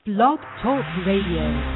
Blog Talk Radio.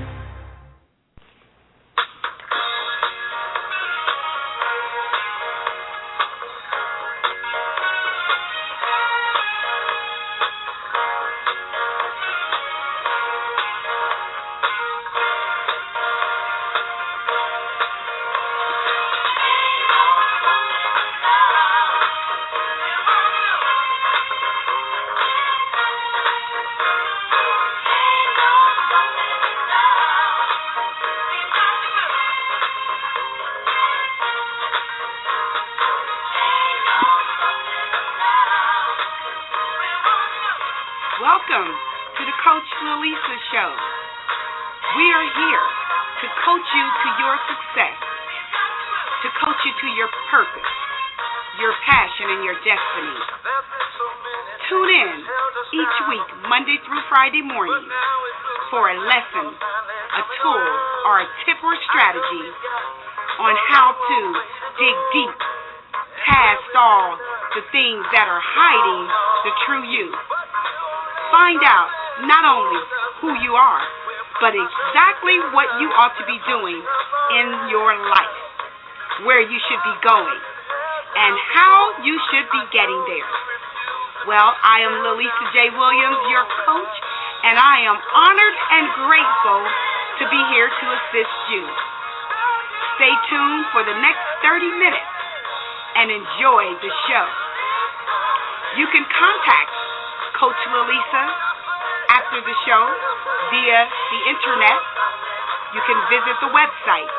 Welcome to the Coach Lalisa Show. We are here to coach you to your success, to coach you to your purpose, your passion, and your destiny. Tune in each week, Monday through Friday morning, for a lesson, a tool, or a tip or strategy on how to dig deep past all the things that are hiding the true you. Find out not only who you are, but exactly what you ought to be doing in your life, where you should be going, and how you should be getting there. Well, I am Lalisa J. Williams, your coach, and I am honored and grateful to be here to assist you. Stay tuned for the next 30 minutes and enjoy the show. You can contact Coach Lalisa after the show via the internet. You can visit the website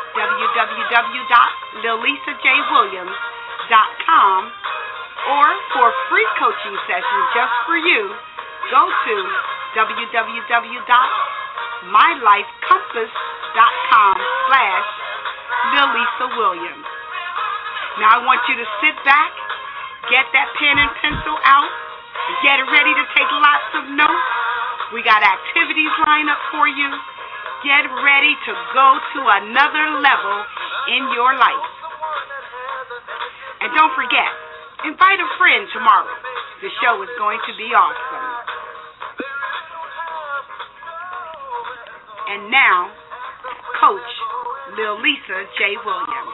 www.lalisajwilliams.com, or for free coaching sessions just for you, go to www.mylifecompass.com/LalisaWilliams. Now I want you to sit back, get that pen and pencil out, get ready to take lots of notes. We got activities lined up for you. Get ready to go to another level in your life. And don't forget, invite a friend tomorrow. The show is going to be awesome. And now, Coach Lalisa J. Williams.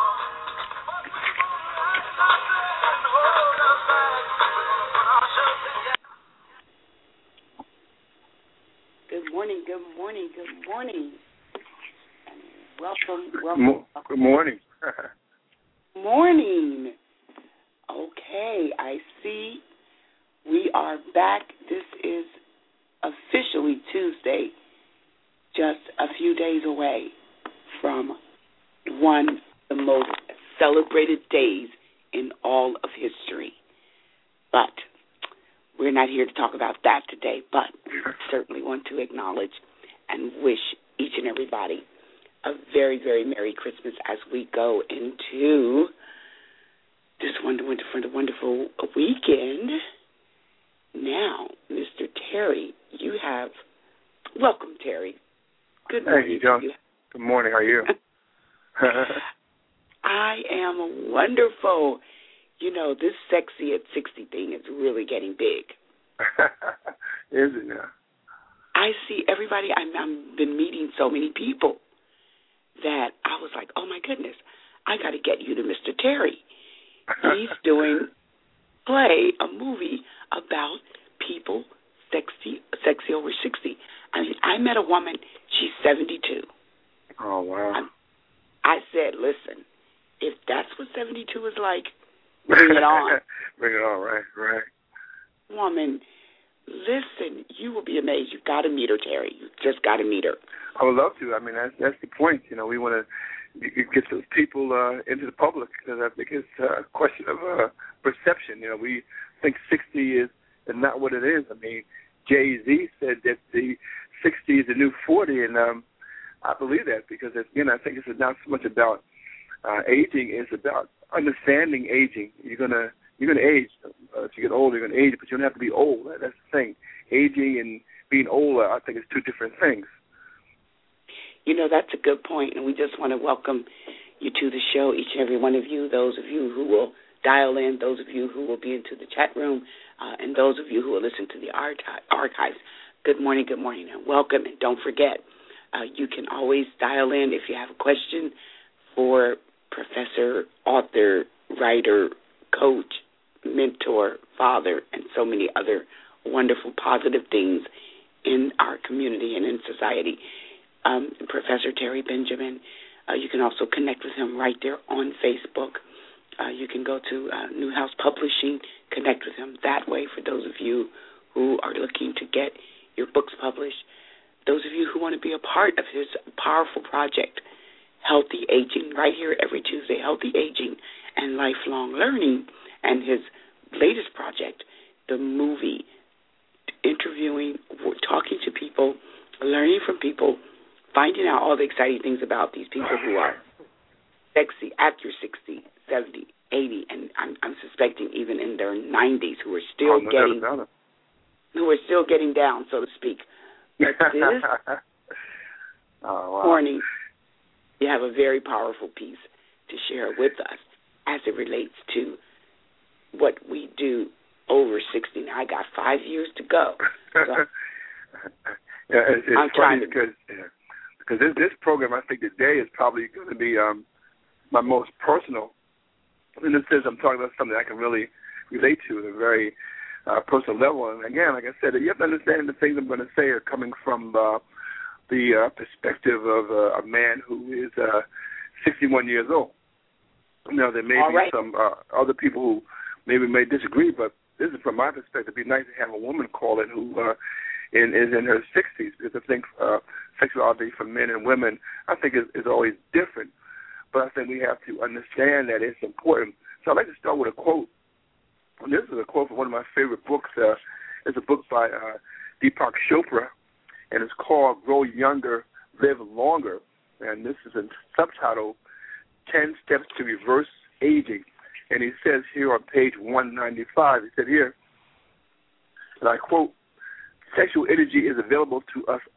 Good morning. Welcome. Good morning. Morning. Okay, I see we are back. This is officially Tuesday, just a few days away from one of the most celebrated days in all of history. But we're not here to talk about that today, but certainly want to acknowledge and wish each and everybody a very, very Merry Christmas as we go into this wonderful weekend. Now, Mr. Terry, you have... Welcome, Terry. Good morning. Hey, John. Good morning. How are you? I am wonderful. You know, this sexy at 60 thing is really getting big. Is it now? I see everybody. I've been meeting so many people that I was like, oh, my goodness, I got to get you to Mr. Terry. He's doing a movie about people sexy over 60. I mean, I met a woman, she's 72. Oh, wow. I said, listen, if that's what 72 is like, bring it on. Bring it on, right. Woman, listen, you will be amazed. You've got to meet her, Terry. You just got to meet her. I would love to. I mean, that's the point. You know, we want to get those people into the public, because I think it's a question of perception. You know, we think 60 is not what it is. I mean, Jay-Z said that the 60 is the new 40, and I believe that, because, again, I think it's not so much about aging. It's about understanding aging. You're gonna age. If you get older, you're gonna age, but you don't have to be old. That's the thing. Aging and being older, I think, is two different things. You know, that's a good point, and we just want to welcome you to the show, each and every one of you, those of you who will dial in, those of you who will be into the chat room, and those of you who will listen to the archives. Good morning, and welcome. And don't forget, you can always dial in if you have a question for professor, author, writer, coach, mentor, father, and so many other wonderful, positive things in our community and in society. Professor Terry Benjamin, you can also connect with him right there on Facebook. You can go to Newhouse Publishing, connect with him that way for those of you who are looking to get your books published. Those of you who want to be a part of his powerful project, Healthy Aging, right here every Tuesday, Healthy Aging and Lifelong Learning, and his latest project, the movie, interviewing, talking to people, learning from people, finding out all the exciting things about these people who are sexy after 60, 70, 80, and I'm suspecting even in their 90s who are still getting down, so to speak. But this morning, you have a very powerful piece to share with us as it relates to what we do over 60. Now, I got 5 years to go. So it's funny because this program, I think today is probably going to be my most personal. In the sense, I'm talking about something I can really relate to at a very personal level. And again, like I said, you have to understand the things I'm going to say are coming from the perspective of a man who is 61 years old. You know, there may be some other people who maybe may disagree, but this is from my perspective. It'd be nice to have a woman call in who is in her 60s, because I think sexuality for men and women, I think, is always different. But I think we have to understand that it's important. So I'd like to start with a quote. And this is a quote from one of my favorite books. It's a book by Deepak Chopra, and it's called Grow Younger, Live Longer. And this is a subtitle, 10 Steps to Reverse Aging. And he says here on page 195, he said here, and I quote, sexual energy is available to us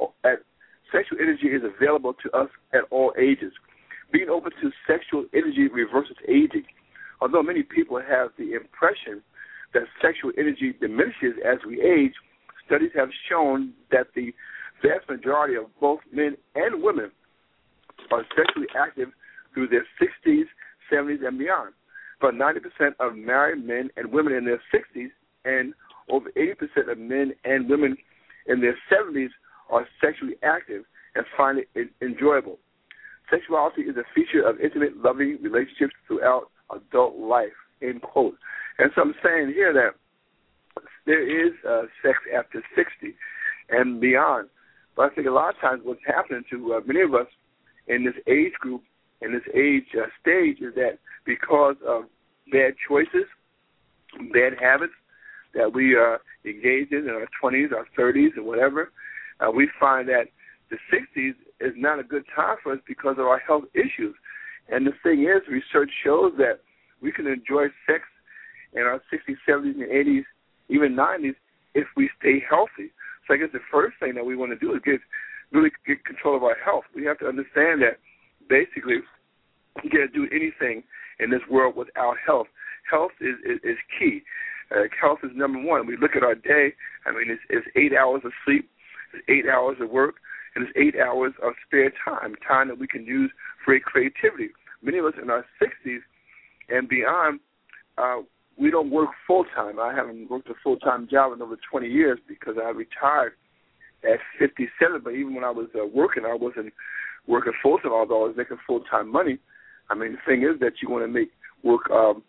at all ages. Being open to sexual energy reverses aging. Although many people have the impression that sexual energy diminishes as we age, studies have shown that the vast majority of both men and women are sexually active through their 60s, 70s, and beyond. About 90% of married men and women in their 60s and over 80% of men and women in their 70s are sexually active and find it enjoyable. Sexuality is a feature of intimate, loving relationships throughout adult life, end quote. And so I'm saying here that there is sex after 60 and beyond. But I think a lot of times what's happening to many of us in this age group, in this age stage, is that because of bad choices, bad habits that we engage in our 20s, our 30s, or whatever, we find that the 60s is not a good time for us because of our health issues. And the thing is, research shows that we can enjoy sex in our 60s, 70s, and 80s, even 90s, if we stay healthy. So I guess the first thing that we want to do is really get control of our health. We have to understand that basically you can't do anything in this world without health. Health is key. Health is number one. We look at our day. I mean, it's 8 hours of sleep, it's 8 hours of work, and it's 8 hours of spare time that we can use for creativity. Many of us in our 60s and beyond, we don't work full-time. I haven't worked a full-time job in over 20 years because I retired at 57. But even when I was working, I wasn't working full-time, although I was making full-time money. I mean, the thing is that you want to make work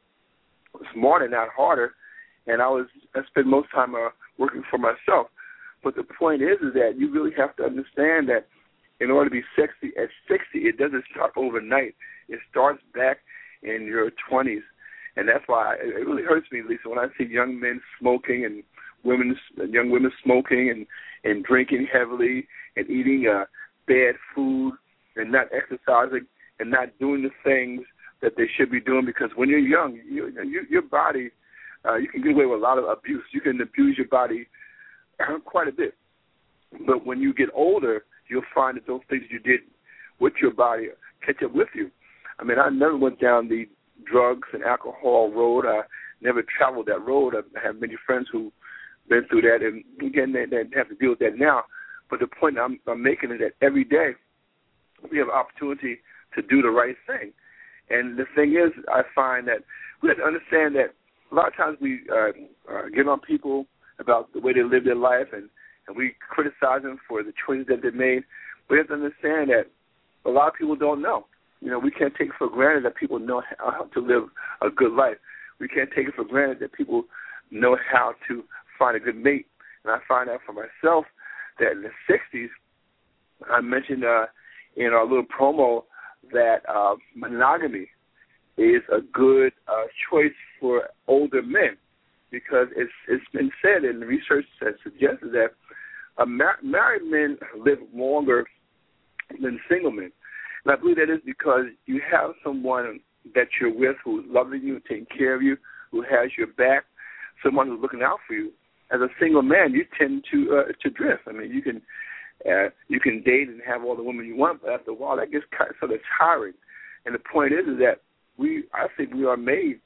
smarter, not harder. And I spent most time working for myself. But the point is that you really have to understand that in order to be sexy at 60, it doesn't start overnight. It starts back in your 20s. And that's why it really hurts me, Lisa, when I see young men smoking and young women smoking and drinking heavily and eating bad food and not exercising and not doing the things that they should be doing. Because when you're young, your body, you can get away with a lot of abuse. You can abuse your body quite a bit. But when you get older, you'll find that those things you did with your body catch up with you. I mean, I never went down the drugs and alcohol road. I never traveled that road. I have many friends who been through that, and again, they have to deal with that now. But the point I'm making is that every day we have an opportunity to do the right thing. And the thing is, I find that we have to understand that a lot of times we get on people about the way they live their life, and we criticize them for the choices that they made. We have to understand that a lot of people don't know. You know, we can't take it for granted that people know how to live a good life. We can't take it for granted that people know how to find a good mate. And I find out for myself that in the 60s, I mentioned in our little promo that monogamy is a good choice for older men, because it's been said, and the research has suggested that married men live longer than single men. And I believe that is because you have someone that you're with who's loving you, taking care of you, who has your back, someone who's looking out for you. As a single man, you tend to drift. I mean, you can date and have all the women you want, but after a while, that gets kind of sort of tiring. And the point is that I think we are made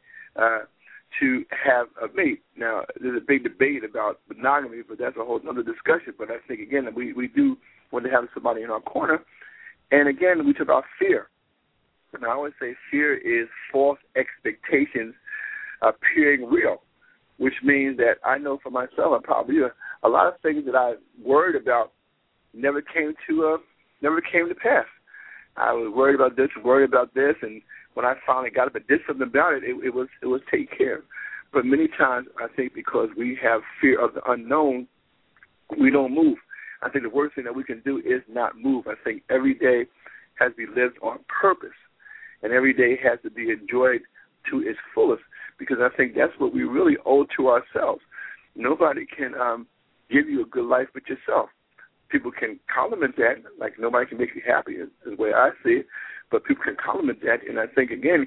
to have a mate. Now, there's a big debate about monogamy, but that's a whole other discussion. But I think, again, that we do want to have somebody in our corner. And, again, we talk about fear. And I always say fear is false expectations appearing real, which means that I know for myself, and probably a lot of things that I worried about never came to pass. I was worried about this, and when I finally got up and did something about it, it was taken care of. But many times, I think because we have fear of the unknown, we don't move. I think the worst thing that we can do is not move. I think every day has to be lived on purpose, and every day has to be enjoyed to its fullest, because I think that's what we really owe to ourselves. Nobody can give you a good life but yourself. People can compliment that, like nobody can make you happy, is the way I see it, but people can compliment that, and I think, again,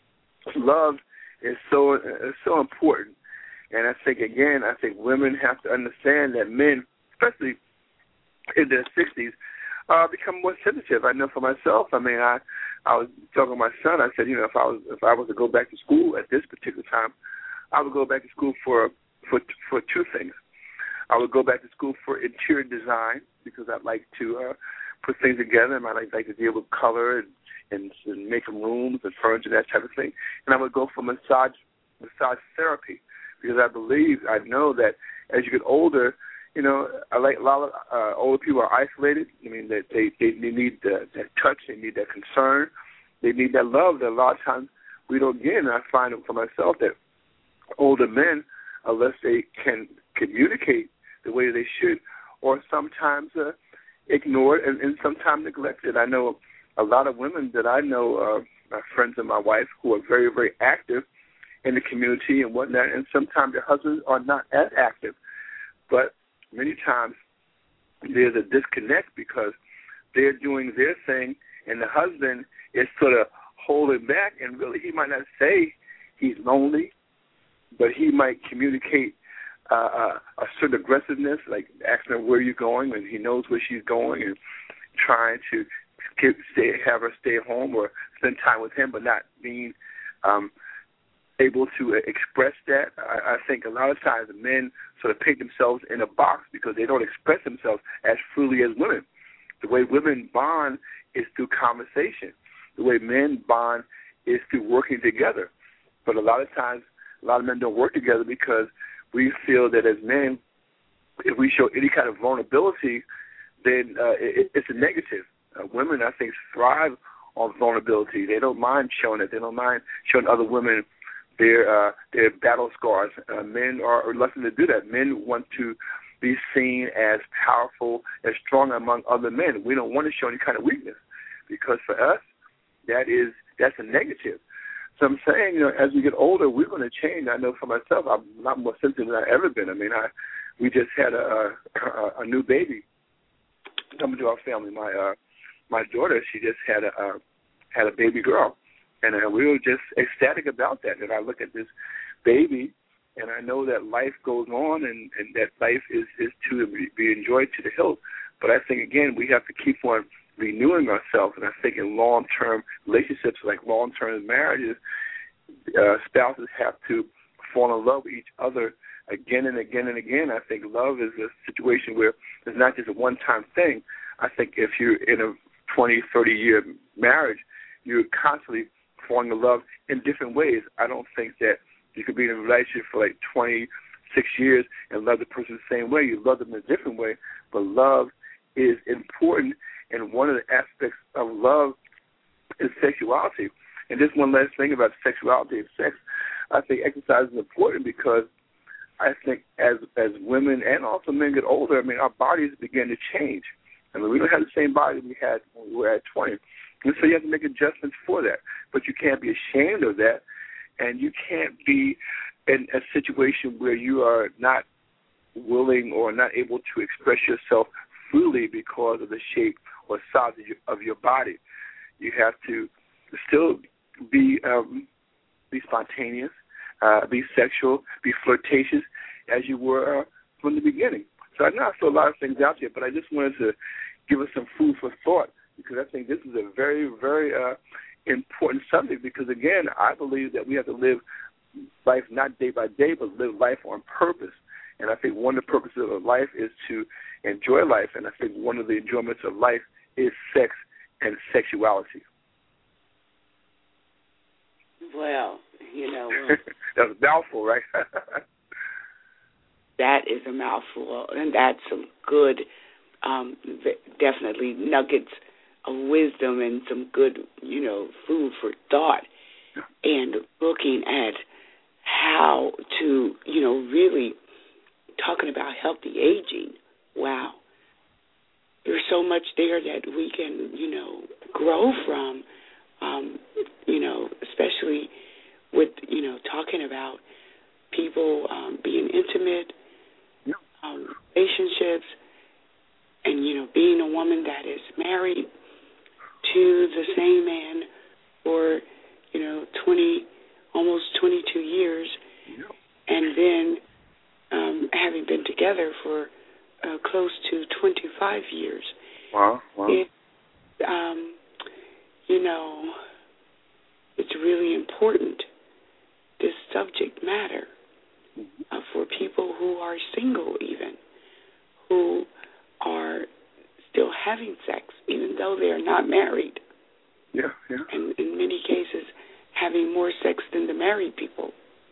love is so important. And I think women have to understand that men, especially in their 60s, become more sensitive. I know for myself, I mean, I was talking to my son, I said, you know, if I was to go back to school at this particular time, I would go back to school for two things. I would go back to school for interior design, because I'd like to put things together, and I'd like to deal with color and making rooms and furniture, that type of thing. And I would go for massage therapy, because I know that as you get older, you know, a lot of older people are isolated. I mean, they need that touch, they need that concern, they need that love that a lot of times we don't get. And I find for myself that older men, unless they can communicate the way they should, or sometimes ignored and sometimes neglected. I know a lot of women that I know, friends of my wife, who are very, very active in the community and whatnot, and sometimes their husbands are not as active. But many times there's a disconnect because they're doing their thing and the husband is sort of holding back, and really he might not say he's lonely, but he might communicate a certain aggressiveness, like asking her where you're going, and he knows where she's going, and trying to have her stay at home or spend time with him, but not being able to express that. I think a lot of times the men sort of paint themselves in a box because they don't express themselves as freely as women. The way women bond is through conversation. The way men bond is through working together. But a lot of times, a lot of men don't work together because we feel that as men, if we show any kind of vulnerability, then it's a negative. Women, I think, thrive on vulnerability. They don't mind showing it. They don't mind showing other women their battle scars. Men are reluctant to do that. Men want to be seen as powerful and strong among other men. We don't want to show any kind of weakness, because for us, that's a negative. So I'm saying, you know, as we get older, we're going to change. I know for myself, I'm a lot more sensitive than I've ever been. I mean, we just had a new baby coming to our family. My daughter, she just had a baby girl, and we were just ecstatic about that. And I look at this baby, and I know that life goes on, and that life is to be enjoyed to the hilt. But I think, again, we have to keep on renewing ourselves. And I think in long-term relationships, like long-term marriages, spouses have to fall in love with each other again and again and again. I think love is a situation where it's not just a one-time thing. I think if you're in a 20, 30-year marriage, you're constantly falling in love in different ways. I don't think that you could be in a relationship for like 26 years and love the person the same way. You love them in a different way, but love is important, and one of the aspects of love is sexuality. And just one last thing about sexuality and sex, I think exercise is important because I think as women and also men get older, I mean, our bodies begin to change. I mean, we don't have the same body we had when we were at 20. And so you have to make adjustments for that. But you can't be ashamed of that, and you can't be in a situation where you are not willing or not able to express yourself freely because of the shape or size of your body. You have to still be spontaneous, be sexual, be flirtatious as you were from the beginning. So I know I throw a lot of things out there, but I just wanted to give us some food for thought because I think this is a very, very important subject because, again, I believe that we have to live life not day by day, but live life on purpose. And I think one of the purposes of life is to enjoy life, and I think one of the enjoyments of life is sex and sexuality. Well, That's a mouthful, right? That is a mouthful, and that's some good, definitely nuggets of wisdom and some good, food for thought. And looking at how to, really talking about healthy aging. Wow. There's so much there that we can, grow from, especially with, talking about people being intimate, relationships, and, being a woman that is married to the same man for, almost 22 years, and then having been together for close to 25 years. Wow. It, it's really important, this subject matter, for people who are single even, who are still having sex, even though they are not married. Yeah. And in many cases, having more sex than the married people.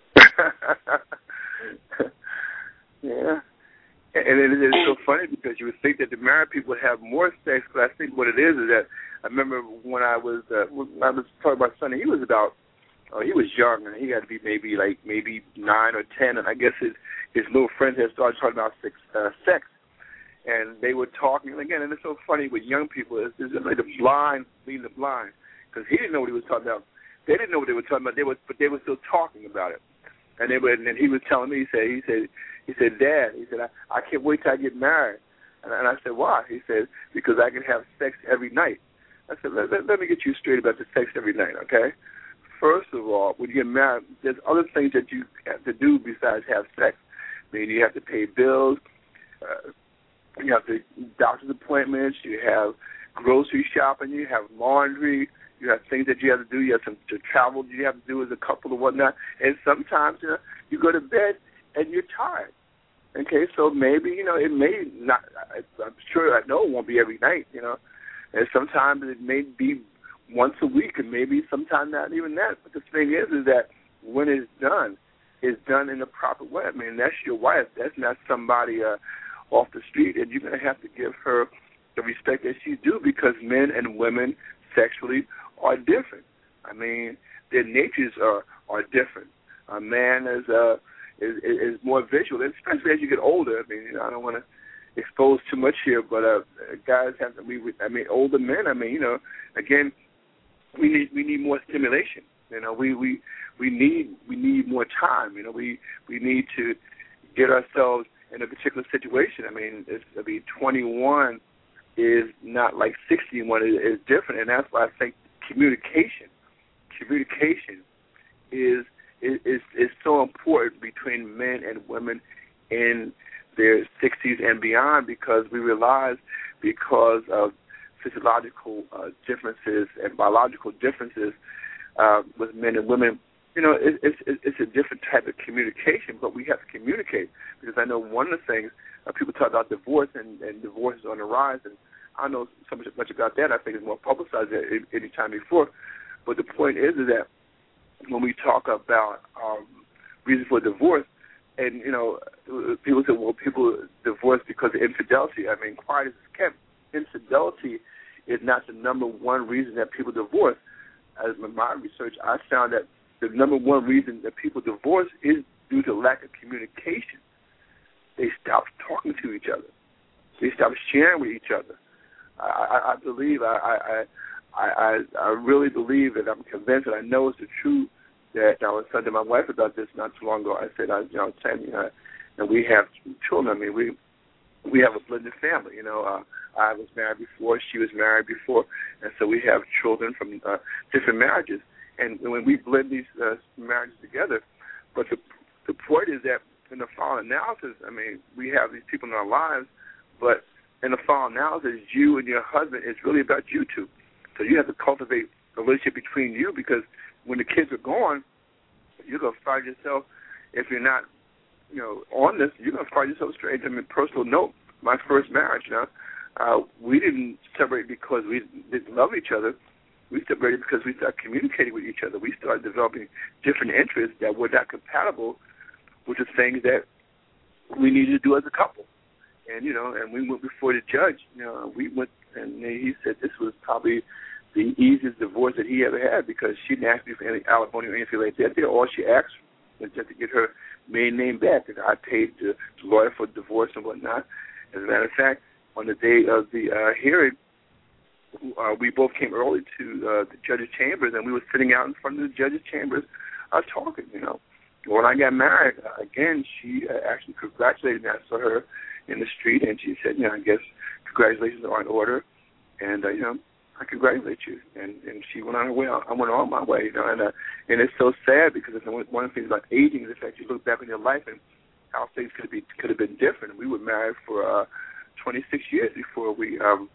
Yeah. And it is so funny because you would think that the married people would have more sex, but I think what it is that I remember when I was talking about my son, he was young, and he had to be maybe 9 or 10, and I guess his little friends had started talking about sex, and they were talking, and again, and it's so funny with young people, it's like the blind leading the blind, because he didn't know what he was talking about. They didn't know what they were talking about, but they were still talking about it. And he was telling me, he said, Dad, he said, I can't wait till I get married. And I said, why? He said, because I can have sex every night. I said, let me get you straight about the sex every night, okay? First of all, when you get married, there's other things that you have to do besides have sex. I mean, you have to pay bills, you have doctor's appointments, you have grocery shopping, you have laundry, you have things that you have to do, you have some travel you have to do as a couple or whatnot, and sometimes you go to bed and you're tired. Okay, so maybe, it may not, I'm sure, I know it won't be every night, and sometimes it may be once a week, and maybe sometimes not even that. But the thing is that when it's done in the proper way. I mean, that's your wife. That's not somebody off the street, and you're going to have to give her the respect that she's due because men and women sexually are different. I mean, their natures are different. A man is more visual, and especially as you get older. I mean, I don't want to expose too much here, but guys have to be. Older men. Again, we need more stimulation. We need more time. We need to get ourselves in a particular situation. 21 is not like 61 is different, and that's why I think communication is so important between men and women in their 60s and beyond, because we realize because of physiological differences and biological differences with men and women, it's a different type of communication, but we have to communicate, because I know one of the things people talk about divorce, and divorce is on the rise, and I know so much about that. I think it's more publicized than any time before. But the point is that when we talk about reasons for divorce, and people say, well, people divorce because of infidelity. I mean, quiet as it's kept, infidelity is not the number one reason that people divorce. As in my research, I found that the number one reason that people divorce is due to lack of communication. They stop talking to each other. They stop sharing with each other. I believe, I really believe, and I'm convinced, and I know it's the truth, that I was talking to my wife about this not too long ago. I said, Tammy, and we have children. I mean, we have a blended family. I was married before, she was married before, and so we have children from different marriages. And when we blend these marriages together, but the point is that in the final analysis, I mean, we have these people in our lives, but in the final analysis, you and your husband, it's really about you two. So you have to cultivate a relationship between you, because when the kids are gone, you're going to find yourself, if you're not, on this, you're going to find yourself straight. I mean, personal note, my first marriage, we didn't separate because we didn't love each other. We separated because we started communicating with each other. We started developing different interests that were not compatible with the things that we needed to do as a couple. And, and we went before the judge. We went, and he said this was probably the easiest divorce that he ever had, because she didn't ask me for any alimony or anything like that. All she asked was just to get her maiden name back, and I paid the lawyer for divorce and whatnot. As a matter of fact, on the day of the hearing, we both came early to the judge's chambers, and we were sitting out in front of the judge's chambers talking, When I got married, again, she actually congratulated me. I saw her in the street, and she said, I guess congratulations are in order, and, I congratulate you. And she went on her way. I went on my way, and it's so sad, because it's one of the things about aging is the fact you look back on your life and how things could have been different. We were married for 26 years before we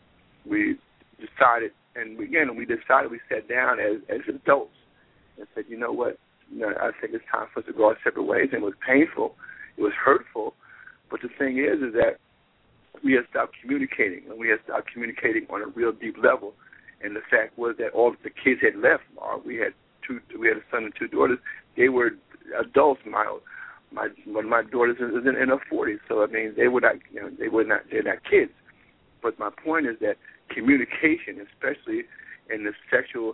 decided, and we sat down as adults and said, you know what, I think it's time for us to go our separate ways. And it was painful, it was hurtful, but the thing is that we had stopped communicating, and we had stopped communicating on a real deep level. And the fact was that all the kids had left. We had a son and two daughters. They were adults. One of my daughters is in her 40s, so I mean they're not kids. But my point is that communication, especially in the sexual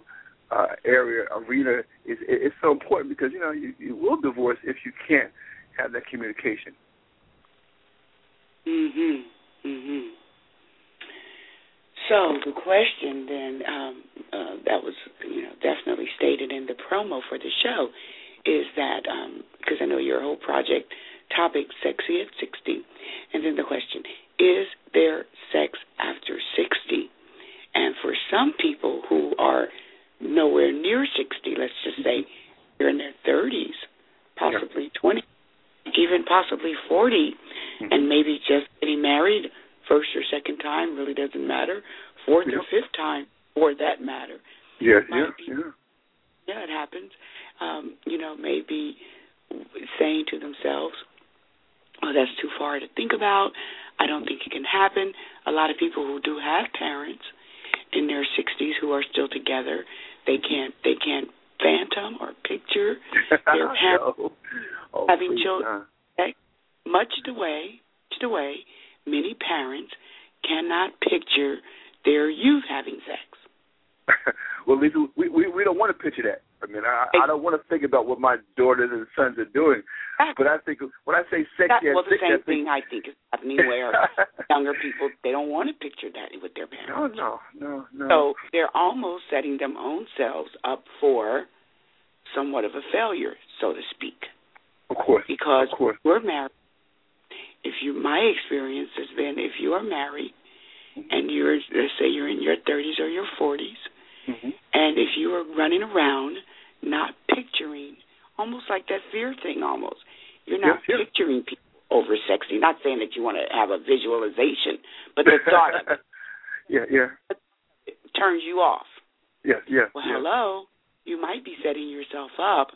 arena, is so important, because you will divorce if you can't have that communication. So the question then that was definitely stated in the promo for the show is that, because I know your whole project topic, Sexy at 60, and then the question, is there sex after 60? And for some people who are nowhere near 60, let's just say they're in their 30s, possibly 20, even possibly 40, and maybe just getting married first or second time, really doesn't matter, fourth or fifth time for that matter. Yeah, it happens. Maybe saying to themselves, oh, that's too far to think about. I don't think it can happen. A lot of people who do have parents in their 60s who are still together, they can't phantom or picture their parents having children. Much the way many parents cannot picture their youth having sex. Well, Lisa, we don't want to picture that. I mean, I don't want to think about what my daughters and sons are doing. But I think when I say sexy, the same thing I think is happening where younger people, they don't want to picture that with their parents. No. So they're almost setting their own selves up for somewhat of a failure, so to speak. Of course. Because we're married. My experience has been, if you are married and let's say you're in your 30s or your 40s, and if you are running around not picturing, almost like that fear thing almost, you're not picturing people over 60, not saying that you want to have a visualization, but the thought of it turns you off. Yes. Well, hello, you might be setting yourself up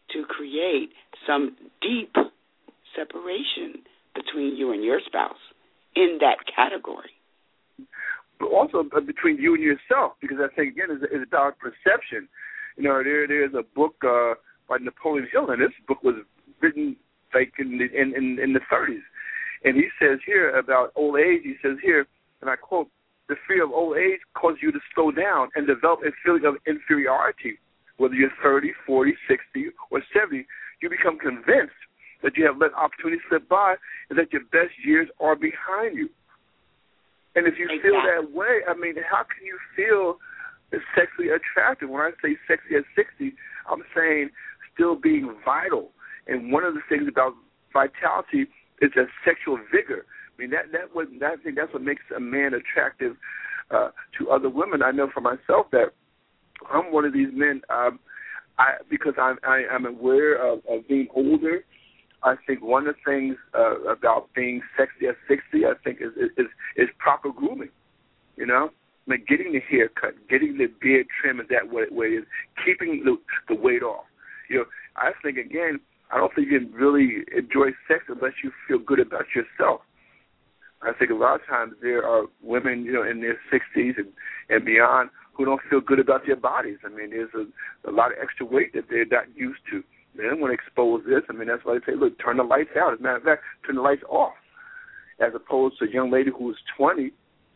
to create some deep separation between you and your spouse in that category. But also between you and yourself, because I think, again, it's about perception. You know, there's a book by Napoleon Hill, and this book was written like in the 30s. And he says here about old age, he says here, and I quote, "The fear of old age causes you to slow down and develop a feeling of inferiority. Whether you're 30, 40, 60, or 70, you become convinced that you have let opportunities slip by and that your best years are behind you." And if you feel that way, I mean, how can you feel sexually attractive? When I say sexy at 60, I'm saying still being vital. And one of the things about vitality is a sexual vigor. I mean, I think that's what makes a man attractive to other women. I know for myself that I'm one of these men, because I'm aware of being older. I think one of the things about being sexy at 60, I think, is proper grooming. You know, I mean, getting the haircut, getting the beard trim, and that way is keeping the weight off. You know, I think, again, I don't think you can really enjoy sex unless you feel good about yourself. I think a lot of times there are women, you know, in their 60s and beyond who don't feel good about their bodies. I mean, there's a lot of extra weight that they're not used to. They don't want to expose this. I mean, that's why they say, look, turn the lights out. As a matter of fact, turn the lights off. As opposed to a young lady who's 19,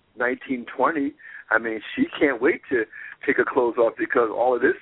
20, I mean, she can't wait to take her clothes off because all of this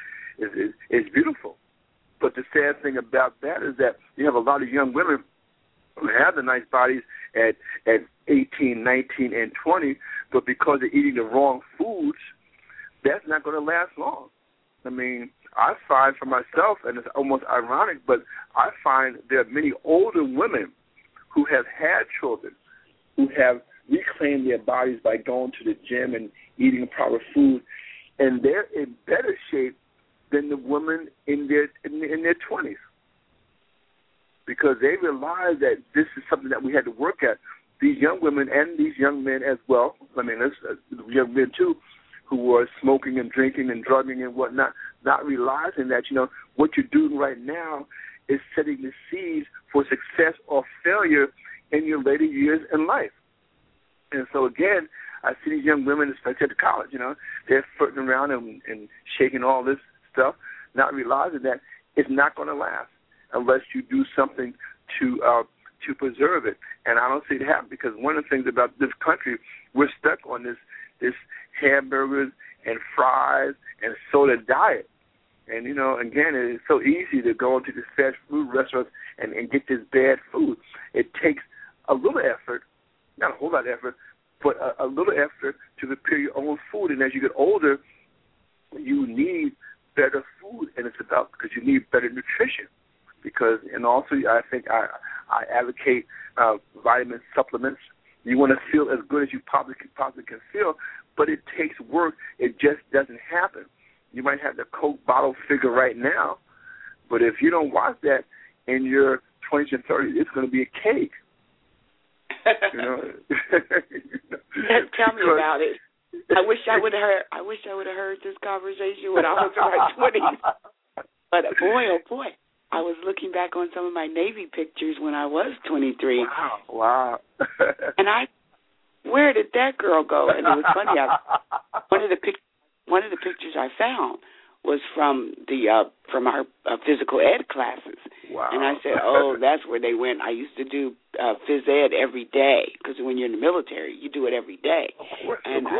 is beautiful. But the sad thing about that is that you have a lot of young women who have the nice bodies at 18, 19, and 20, but because they're eating the wrong foods, that's not going to last long. I mean, I find for myself, and it's almost ironic, but I find there are many older women who have had children, who have reclaimed their bodies by going to the gym and eating proper food, and they're in better shape than the women in their 20s, because they realize that this is something that we had to work at. These young women and these young men as well, I mean, young men too, who were smoking and drinking and drugging and whatnot, not realizing that, you know, what you're doing right now is setting the seeds for success or failure in your later years in life. And so, again, I see these young women, especially at college, you know, they're flirting around and shaking all this stuff, not realizing that it's not going to last unless you do something to preserve it. And I don't see it happen, because one of the things about this country, we're stuck on this hamburgers and fries and soda diet. And, you know, again, it's so easy to go into these fast food restaurants and get this bad food. It takes a little effort, not a whole lot of effort, but a little effort to prepare your own food. And as you get older, you need better food, and it's about because you need better nutrition. Because, and also, I think I advocate vitamin supplements. You want to feel as good as you possibly can feel, but it takes work. It just doesn't happen. You might have the Coke bottle figure right now, but if you don't watch that in your 20s and 30s, it's going to be a cake. You know? Tell me about it. I wish I would have heard this conversation when I was in my 20s. But boy, oh boy, I was looking back on some of my Navy pictures when I was 23. Wow. And where did that girl go? And it was funny. One of the pictures I found was from our physical ed classes. Wow. And I said, oh, that's where they went. I used to do phys ed every day, because when you're in the military, you do it every day. Of course.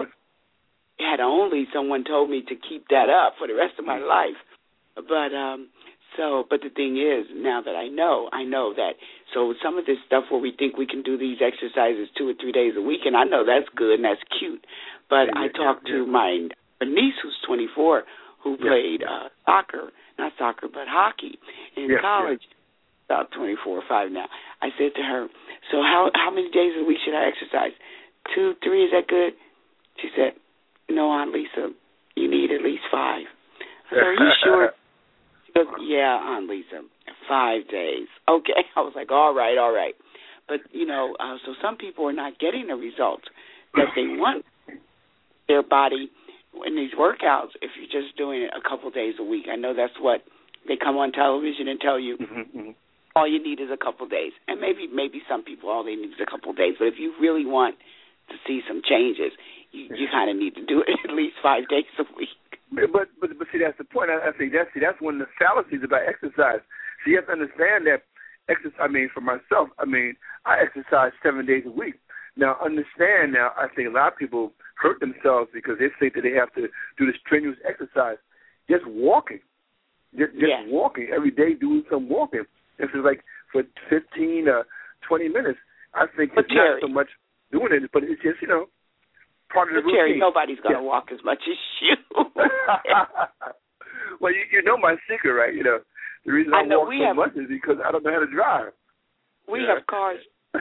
I had only someone told me to keep that up for the rest of my life. But the thing is, now that I know that, so some of this stuff where we think we can do these exercises 2 or 3 days a week, and I know that's good and that's cute, but I talked to my niece who's 24 who played not soccer, but hockey in college, about 24 or 5 now. I said to her, so how many days a week should I exercise? 2, 3, is that good? She said, no, Aunt Lisa, you need at least 5. I said, are you sure? She goes, yeah, Aunt Lisa, 5 days. Okay. I was like, all right. But, you know, so some people are not getting the results that they want their body in these workouts if you're just doing it a couple days a week. I know that's what They come on television and tell you Mm-hmm. all you need is a couple days. And maybe some people all they need is a couple days. But if you really want to see some changes, you kind of need to do it at least 5 days a week. But see, that's the point. I think that's one of the fallacies about exercise. So you have to understand that exercise. I mean, for myself, I exercise 7 days a week. Now, understand. Now, I think a lot of people hurt themselves because they think that they have to do this strenuous exercise. Just walking, just walking every day, doing some walking. If it's like for 15 or 20 minutes, I think it's not so much doing it, but it's just, part of the routine. Terry, nobody's going to walk as much as you. Well, you know my secret, right? The reason I walk so much is because I don't know how to drive. We have cars.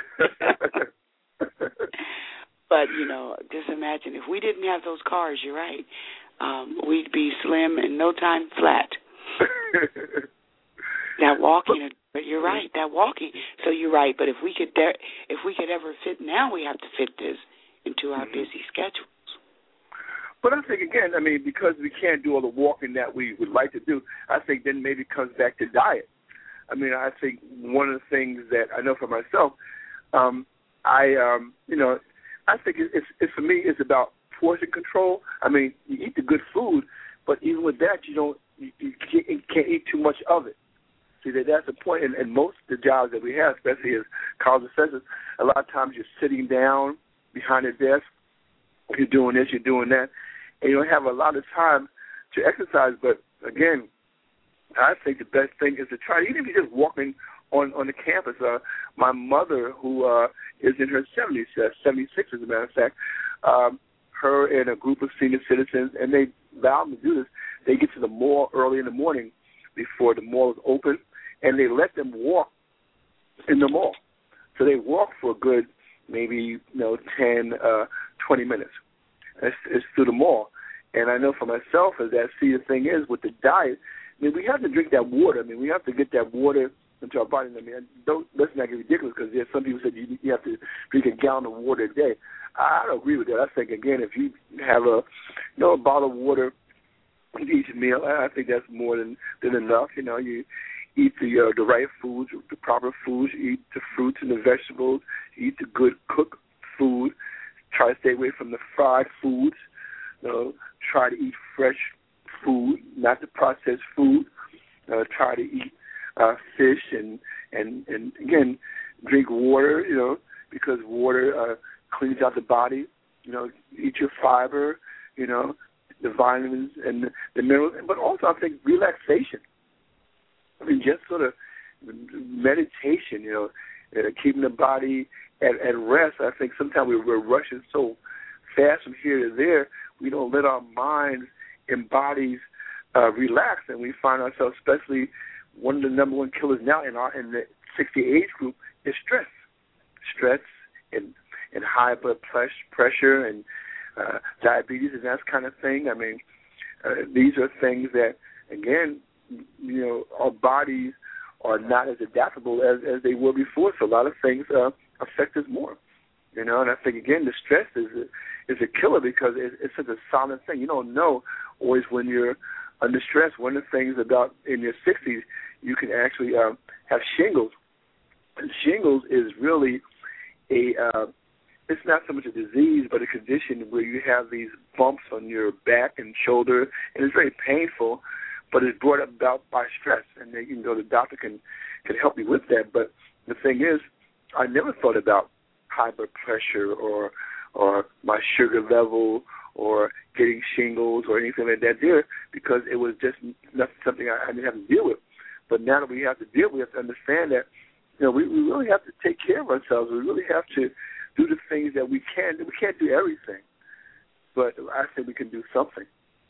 But, just imagine, if we didn't have those cars, you're right, we'd be slim in no time flat. That walking, but you're right, that walking. So you're right, but if we could ever fit, now we have to fit this into our busy schedules. But I think, again, because we can't do all the walking that we would like to do, I think then maybe it comes back to diet. I think one of the things that I know for myself, I think it's for me, it's about portion control. You eat the good food, but even with that, you can't eat too much of it. See, that's the point. And most of the jobs that we have, especially as college professors, a lot of times you're sitting down behind a desk, you're doing this, you're doing that, and you don't have a lot of time to exercise. But, again, I think the best thing is to try, even if you're just walking on the campus. My mother, who is in her 70s, 76 as a matter of fact, her and a group of senior citizens, and they vow to do this, they get to the mall early in the morning before the mall is open, and they let them walk in the mall. So they walk for a good maybe 10, 20 minutes. It's through the mall. And I know for myself, the thing is, with the diet, we have to drink that water. We have to get that water into our body. Let's not get ridiculous, because there's some people said you have to drink a gallon of water a day. I don't agree with that. I think, again, if you have a bottle of water with each meal, I think that's more than enough. You eat the right foods, the proper foods. You eat the fruits and the vegetables. You eat the good cooked food. Try to stay away from the fried foods. Try to eat fresh food, not the processed food. Try to eat fish and again, drink water, because water cleans out the body. Eat your fiber, the vitamins and the minerals, but also I think relaxation. Just sort of meditation, keeping the body at rest. I think sometimes we're rushing so fast from here to there, we don't let our minds and bodies relax, and we find ourselves, especially one of the number one killers now in the 60 age group is stress and high blood pressure and diabetes and that kind of thing. These are things that, again, our bodies are not as adaptable as they were before, so a lot of things affect us more. And I think, again, the stress is a killer because it's such a silent thing. You don't know always when you're under stress. One of the things about in your 60s, you can actually have shingles. And shingles is really it's not so much a disease, but a condition where you have these bumps on your back and shoulder, and it's very painful, but it's brought about by stress, and then the doctor can help you with that. But the thing is, I never thought about high blood pressure or my sugar level or getting shingles or anything like that there, because it was just not something I didn't have to deal with. But now that we have to deal with it, we have to understand that we really have to take care of ourselves. We really have to do the things that we can do. We can't do everything, but I think we can do something.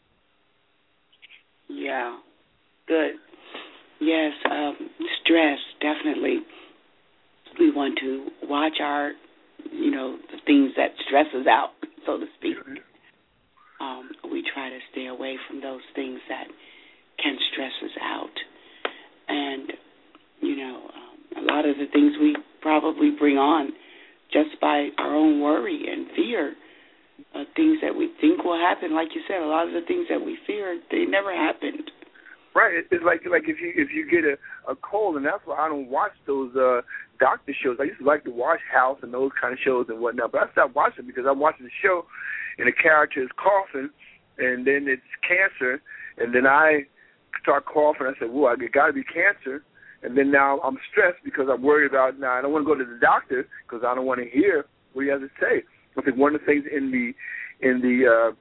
Yeah, good. Yes, stress, definitely. We want to watch our, the things that stress us out, so to speak. We try to stay away from those things that can stress us out. And, a lot of the things we probably bring on just by our own worry and fear, things that we think will happen. Like you said, a lot of the things that we fear, they never happened. Right. It's like if you get a cold, and that's why I don't watch those doctor shows. I used to like to watch House and those kind of shows and whatnot, but I stopped watching because I'm watching the show, and the character is coughing, and then it's cancer, and then I start coughing. I said, "Whoa, it got to be cancer." And then now I'm stressed because I'm worried about, now I don't want to go to the doctor because I don't want to hear what he has to say. I think one of the things in the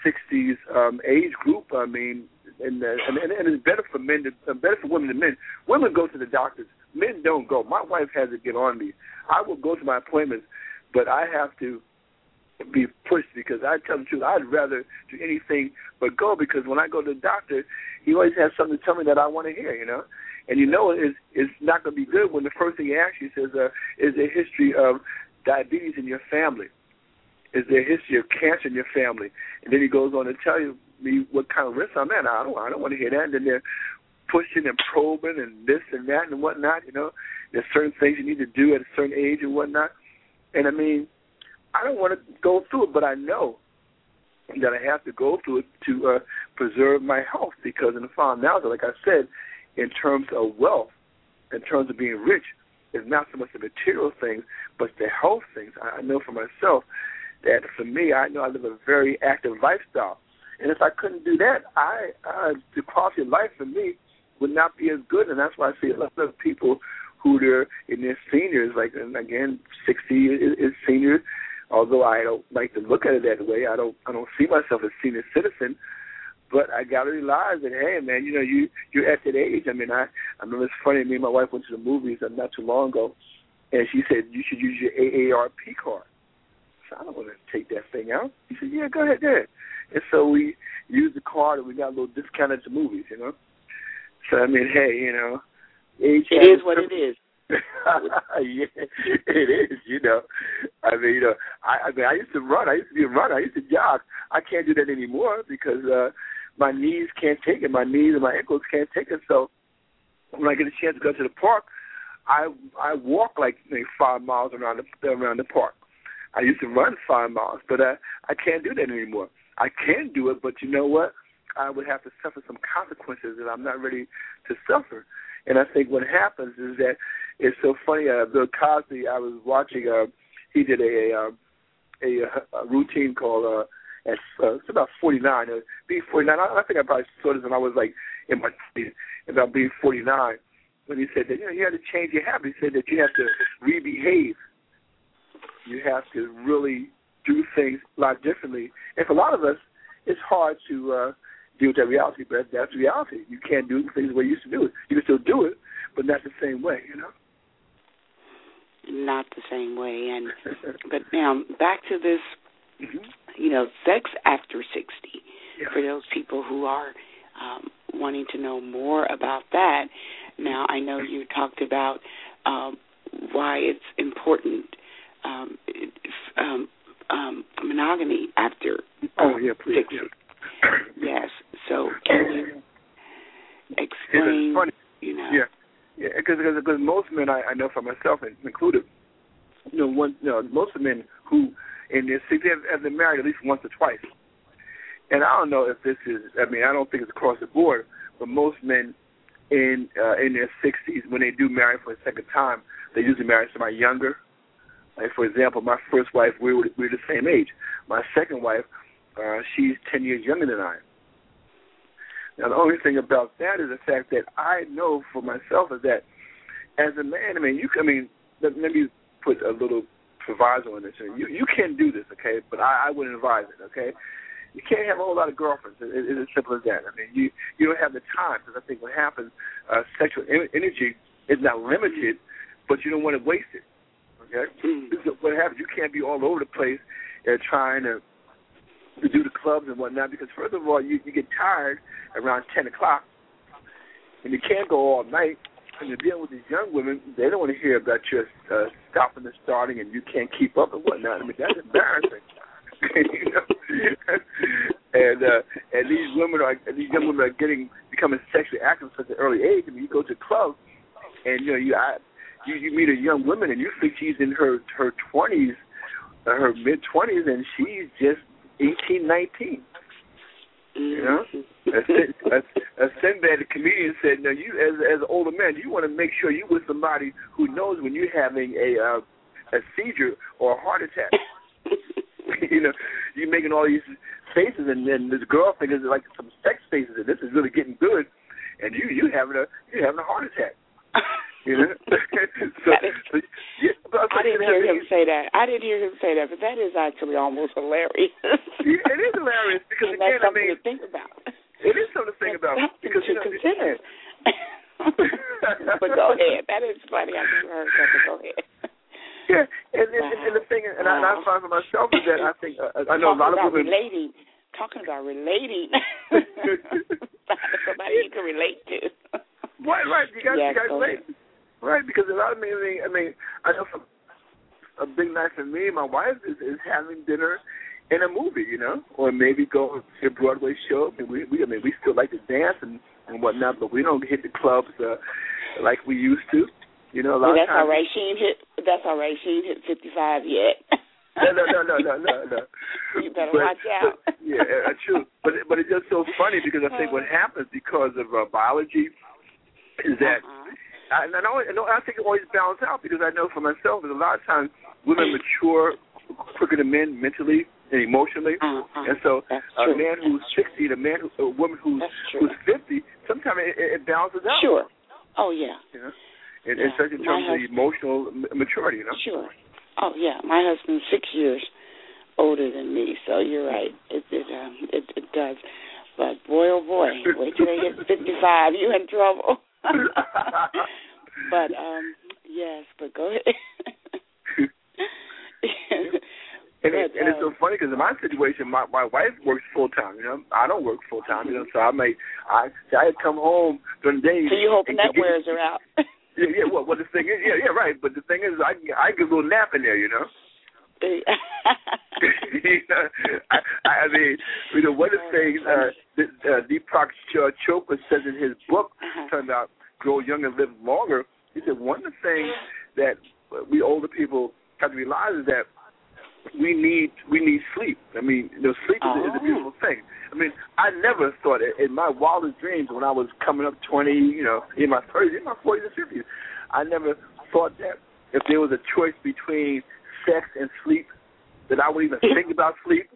60s age group, I mean, and it's better for men, better for women than men. Women go to the doctors. Men don't go. My wife has to get on me. I will go to my appointments, but I have to be pushed because I tell the truth. I'd rather do anything but go, because when I go to the doctor, he always has something to tell me that I want to hear, you know. And you know it's not going to be good when the first thing he asks you says, is there a history of diabetes in your family? Is there a history of cancer in your family? And then he goes on to tell me what kind of risk I'm at. I don't want to hear that. And then they're pushing and probing and this and that and whatnot, you know. There's certain things you need to do at a certain age and whatnot. And, I mean, I don't want to go through it, but I know that I have to go through it to preserve my health, because in the final analysis, like I said, in terms of wealth, in terms of being rich, it's not so much the material things, but the health things. I know for myself that for me, I know I live a very active lifestyle. And if I couldn't do that, the quality of life for me would not be as good. And that's why I see a lot of people who they're in their seniors, like, and again, 60 is senior. Although I don't like to look at it that way, I don't see myself as senior citizen. But I got to realize that, hey, man, you know, you're at that age. I mean, I remember it's funny. Me and my wife went to the movies not too long ago, and she said, you should use your AARP card. So I don't want to take that thing out. He said, yeah, go ahead. And so we used the card, and we got a little discount at the movies, you know. So, I mean, hey, you know. It is what it is. Yeah, it is, you know. I mean, you know, I used to run. I used to be a runner. I used to jog. I can't do that anymore because my knees can't take it. My knees and my ankles can't take it. So when I get a chance to go to the park, I walk like maybe 5 miles around the park. I used to run 5 miles, but I can't do that anymore. I can do it, but you know what? I would have to suffer some consequences that I'm not ready to suffer. And I think what happens is that it's so funny. Bill Cosby, I was watching. He did a routine called it's about 49. Being 49, I think I probably saw this when I was like in my 20s, about being 49. When he said that, you know, you have to change your habits. He said that you have to rebehave. You have to really do things a lot differently. And for a lot of us, it's hard to deal with that reality, but that's reality. You can't do things the way you used to do it. You can still do it, but not the same way, you know? Not the same way. And but now, back to this, you know, sex after 60. Yeah. For those people who are wanting to know more about that, now I know you talked about why it's important, monogamy after 60. Yes. So can you explain? It's funny. You know. Yeah, because most men I know for myself included, you know, most of men who in their 60s have been married at least once or twice. And I don't know if this is, I mean, I don't think it's across the board, but most men in their 60s, when they do marry for a second time, they usually marry somebody younger. Like, for example, my first wife, we were the same age. My second wife, she's 10 years younger than I am. Now, the only thing about that is the fact that I know for myself is that as a man, let me put a little proviso on this. You can do this, okay, but I wouldn't advise it, okay? You can't have a whole lot of girlfriends. It's as simple as that. I mean, you don't have the time, because I think what happens, sexual energy is not limited, but you don't want to waste it, okay? This is what happens. You can't be all over the place trying to do the clubs and whatnot, because first of all, you get tired around 10 o'clock, and you can't go all night. And you're dealing with these young women, they don't want to hear about your stopping and starting and you can't keep up and whatnot. I mean, that's embarrassing. You know? And these young women are becoming sexually active at such an early age. I mean, you go to clubs and you meet a young woman and you think she's in her 20s, her mid 20s, and she's just 18, 19. You know, as Sinbad, the comedian, said, "Now you, as an older man, you want to make sure you with somebody who knows when you're having a seizure or a heart attack." You know, you're making all these faces, and then this girl thinks it's like some sex faces, and this is really getting good, and you having a heart attack. You know, I didn't hear him say that. But that is actually almost hilarious. Yeah, it is hilarious because and that's something to think about. It is something to think about because to consider. But go ahead. That is funny. I just heard that. But go ahead. Yeah, and the thing, and I find for myself is that I think I know a lot of women talking about relating. Somebody you can relate to. Right. You guys relate. Right, because a lot of me, I mean, I know a big night for me, my wife is having dinner in a movie, you know, or maybe go to a Broadway show. I mean, we still like to dance and whatnot, but we don't hit the clubs like we used to. You know, a lot of times. That's all right. She ain't hit 55 yet. No. You better watch out. Yeah, true. But it's just so funny because I think what happens because of biology is that. I think it always balances out because I know for myself that a lot of times women mature quicker than men mentally and emotionally, and so a man who's 60 and a woman who's 50, sometimes it balances out. Sure. Oh yeah. You know, especially in terms of emotional maturity. You know. Sure. Oh yeah, my husband's 6 years older than me, so you're right. It does. But boy, oh boy, wait till they hit 55, you in trouble. But yes, but go ahead. And it's so funny because in my situation, my wife works full time. You know, I don't work full time. You know, so I come home during the day. So you hoping that wears her out? Yeah. Well, the thing is, yeah, right. But the thing is, I get a little nap in there. You know. I mean, you know, one of the things Deepak Chopra says in his book, talking about grow younger and live longer. He said one of the things that we older people have to realize is that we need sleep. I mean, you know, sleep is a beautiful thing. I mean, I never thought in my wildest dreams when I was coming up 20, you know, in my 30s, in my 40s and 50s, I never thought that if there was a choice between sex and sleep, that I would even think about sleep.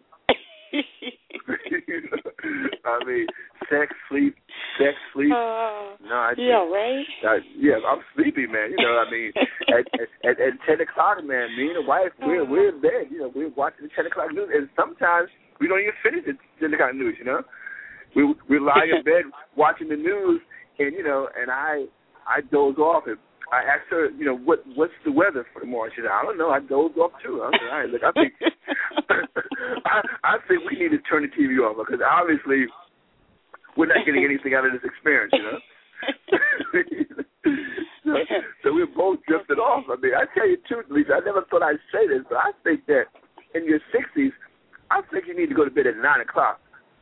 I mean, sex, sleep. No, right? I'm sleepy, man. You know, I mean, at 10 o'clock, man, me and the wife, we're in bed. You know, we're watching the 10 o'clock news, and sometimes we don't even finish the 10 o'clock news. You know, we lie in bed watching the news, and you know, and I doze off and I asked her, you know, what's the weather for tomorrow? She said, I don't know. I dozed off too. I said, all right, look, I think we need to turn the TV off because obviously we're not getting anything out of this experience, you know. So we both drifted off. I mean, I tell you the truth, Lisa, I never thought I'd say this, but I think that in your 60s, I think you need to go to bed at 9 o'clock.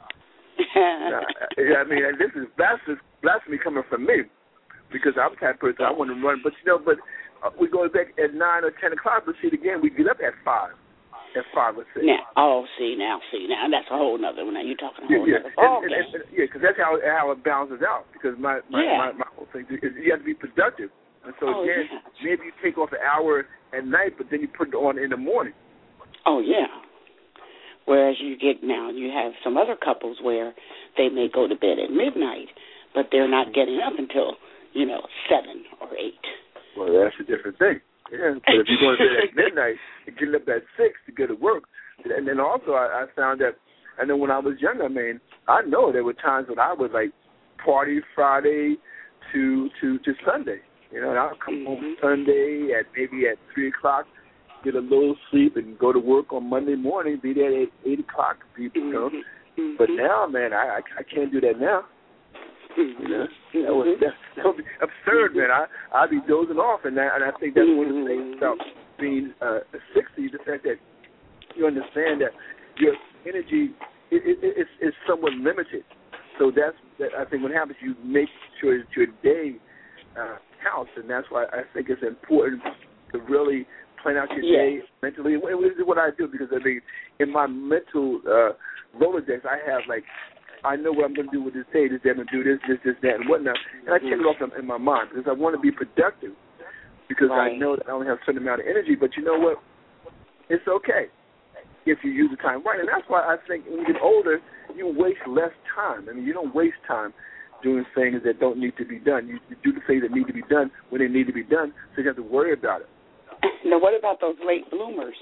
I mean, this is blasphemy coming from me. Because I'm the type of person I want to run, but you know, we go to bed at 9 or 10 o'clock. But see, again, we get up at 5 or 6. Now, see, that's a whole nother one. Now you're talking a whole other ballgame. Yeah, because that's how it balances out. Because my whole thing is you have to be productive, and so maybe you take off an hour at night, but then you put it on in the morning. Oh yeah. Whereas you have some other couples where they may go to bed at midnight, but they're not getting up until 7 or 8. Well, that's a different thing. Yeah, but if you're going to bed at midnight and getting up at 6 to go to work, and then also I found that, I know when I was younger, I mean, I know there were times when I would like party Friday to Sunday. You know, and I'll come home Sunday at 3 o'clock, get a little sleep, and go to work on Monday morning, be there at 8 o'clock. You know, but now, man, I can't do that now. You know, that would be absurd, man. I'd be dozing off, and I think that's one of the things about being 60, the fact that you understand that your energy is somewhat limited. So that's I think what happens, you make sure that your day counts, and that's why I think it's important to really plan out your day mentally. And this is what I do, because I mean, in my mental Rolodex, I have like I know what I'm going to do with this day. This day I'm going to do this, that, and whatnot. And I check it off in my mind because I want to be productive because I know that I only have a certain amount of energy. But you know what? It's okay if you use the time right. And that's why I think when you get older, you waste less time. I mean, you don't waste time doing things that don't need to be done. You do the things that need to be done when they need to be done, so you have to worry about it. Now, what about those late bloomers?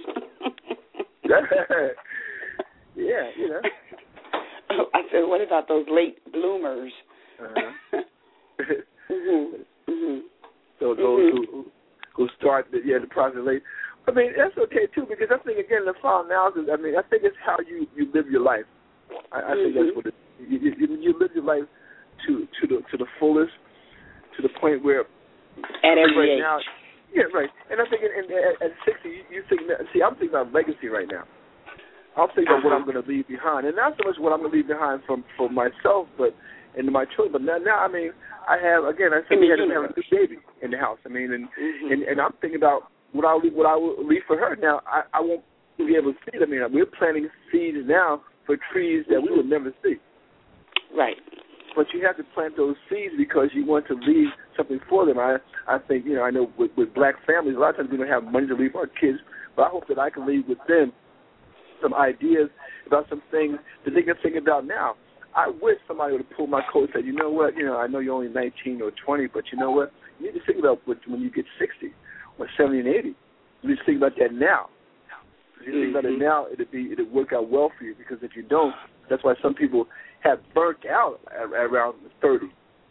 Yeah, you know. I said, what about those late bloomers? So those who start the process late. I mean, that's okay too, because I think again the final analysis. I mean, I think it's how you live your life. I think that's what it is. You live your life to the fullest, to the point where at every age. Now, yeah, right. And I think at 60, you think. See, I'm thinking about legacy right now. I'm thinking about what I'm going to leave behind, and not so much what I'm going to leave behind for myself, but and my children. But now, I mean, I have again. I said we had to have a new baby in the house. I mean, and I'm thinking about what I will leave for her. Now, I won't be able to see it. I mean, we're planting seeds now for trees that we will never see. Right. But you have to plant those seeds because you want to leave something for them. I think, you know, I know with black families, a lot of times we don't have money to leave our kids, but I hope that I can leave with them some ideas about some things that they can think about now. I wish somebody would have pulled my coat and said, you know what, you know, I know you're only 19 or 20, but you know what, you need to think about when you get 60 or 70 and 80. You need to think about that now. If you think about it now, it'll work out well for you, because if you don't, that's why some people have burnt out around 30.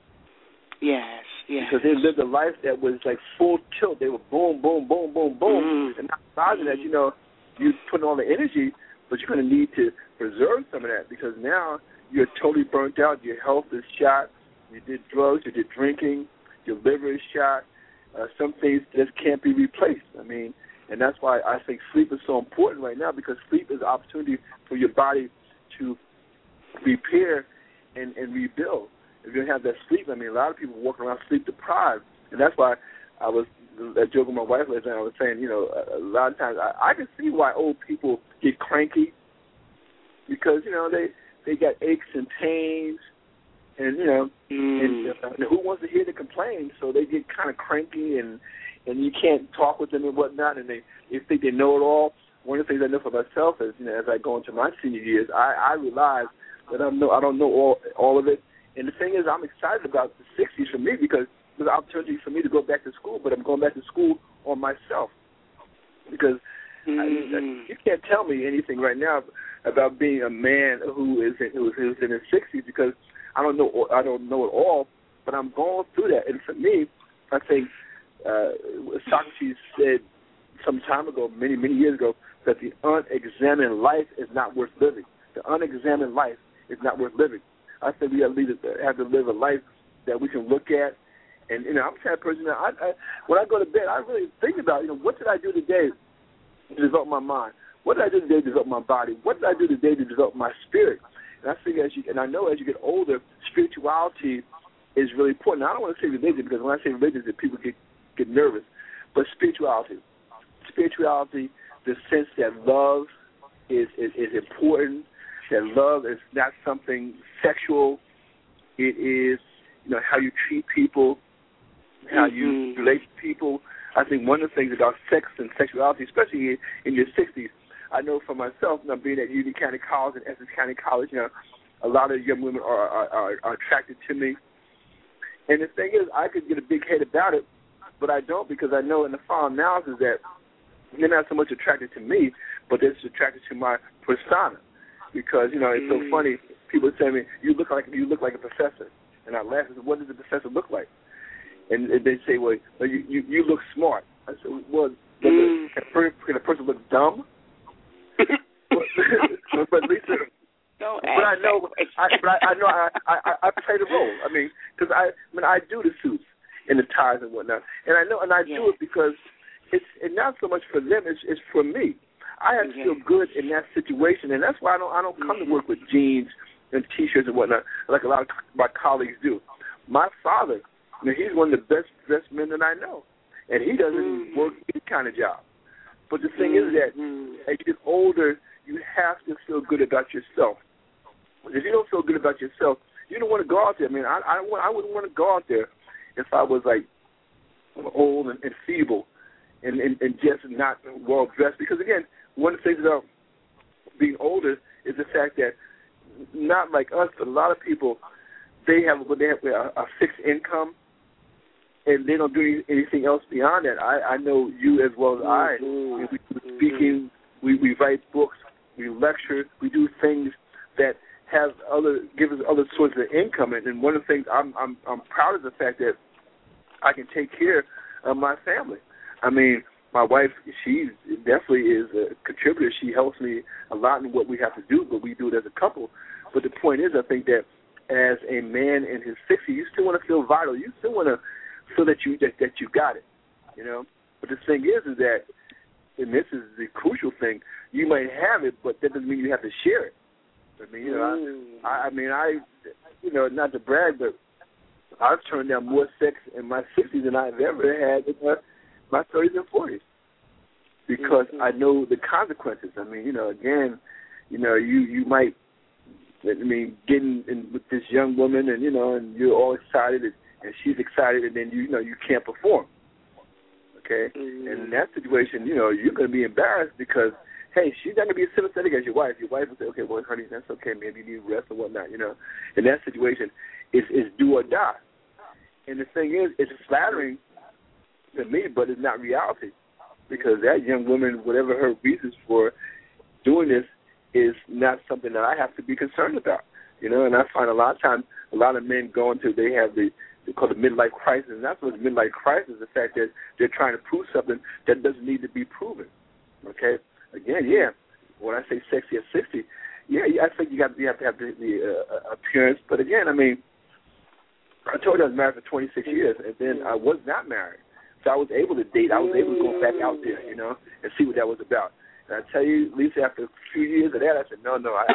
Yes. Because they lived a life that was like full tilt. They were boom, boom, boom, boom, boom. And not realizing that, you know, you put all the energy, but you're going to need to preserve some of that, because now you're totally burnt out. Your health is shot. You did drugs. You did drinking. Your liver is shot. Some things just can't be replaced. I mean, and that's why I think sleep is so important right now, because sleep is an opportunity for your body to repair and rebuild. If you don't have that sleep, I mean, a lot of people walking around sleep deprived, and that's why I was joking with my wife last night. I was saying, you know, a lot of times I can see why old people get cranky, because, you know, they got aches and pains, and, you know, and who wants to hear the complaints? So they get kind of cranky, and you can't talk with them and whatnot, and they think they know it all. One of the things I know for myself is, you know, as I go into my senior years, I realize that I don't know all of it. And the thing is, I'm excited about the 60s for me, because there's an opportunity for me to go back to school, but I'm going back to school on myself, because you can't tell me anything right now about being a man who is in his 60s, because I don't know it all, but I'm going through that. And for me, I think Socrates said some time ago, many years ago, that the unexamined life is not worth living. The unexamined life is not worth living. I think we have to live a life that we can look at. And, you know, I'm the kind of person that when I go to bed, I really think about, you know, what did I do today to develop my mind? What did I do today to develop my body? What did I do today to develop my spirit? And I think I know as you get older, spirituality is really important. Now, I don't want to say religion, because when I say religion, people get nervous. But spirituality, the sense that love is important, that love is not something sexual. It is, you know, how you treat people, how you relate to people. I think one of the things about sex and sexuality, especially in your 60s, I know for myself, you know, being at Union County College and Essex County College, you know, a lot of young women are attracted to me. And the thing is, I could get a big head about it, but I don't, because I know in the final analysis that they're not so much attracted to me, but they're just attracted to my persona. Because, you know, it's so funny. People tell me, you look like a professor. And I laugh and say, what does a professor look like? And they say, well, you look smart. I said, well, can a person look dumb? but Lisa, I know I play the role. I mean, because I do the suits and the ties and whatnot, and I do it because it's not so much for them. It's for me. I have to feel good in that situation, and that's why I don't come to work with jeans and T-shirts and whatnot like a lot of my colleagues do. My father, you know, he's one of the best dressed men that I know, and he doesn't work any kind of job. But the thing is that as you get older, you have to feel good about yourself. If you don't feel good about yourself, you don't want to go out there. I mean, I wouldn't want to go out there if I was like old and feeble and just not well dressed. Because again, one of the things about being older is the fact that not like us, but a lot of people, they have a fixed income, and they don't do anything else beyond that. I know you as well as I. We speaking, we write books, we lecture, we do things that give us other sources of income. And one of the things I'm proud of the fact that I can take care of my family. I mean, my wife, she definitely is a contributor. She helps me a lot in what we have to do, but we do it as a couple. But the point is, I think that as a man in his 60s, you still want to feel vital. You still want to feel that you got it, you know. But the thing is that, and this is the crucial thing, you might have it, but that doesn't mean you have to share it. I mean, you know, I mean, not to brag, but I've turned down more sex in my 60s than I've ever had in my 30s and 40s because I know the consequences. I mean, you know, again, you know, you might, I mean, getting in with this young woman and, you know, and you're all excited and she's excited and then, you know, you can't perform, okay? And in that situation, you know, you're going to be embarrassed because, hey, she's not going to be as sympathetic as your wife. Your wife will say, okay, well, honey, that's okay, maybe you need rest or whatnot, you know. In that situation, it's do or die. And the thing is, it's flattering to me, but it's not reality because that young woman, whatever her reasons for doing this, is not something that I have to be concerned about, you know. And I find a lot of times, a lot of men go into, they have they call it midlife crisis, and that's what midlife crisis is, the fact that they're trying to prove something that doesn't need to be proven, okay? Again, yeah, when I say sexy at 60, yeah, I think you have to have the appearance, but again, I mean, I told you I was married for 26 years, and then I was not married, so I was able to date, I was able to go back out there, you know, and see what that was about. And I tell you, Lisa, after a few years of that, I said, no,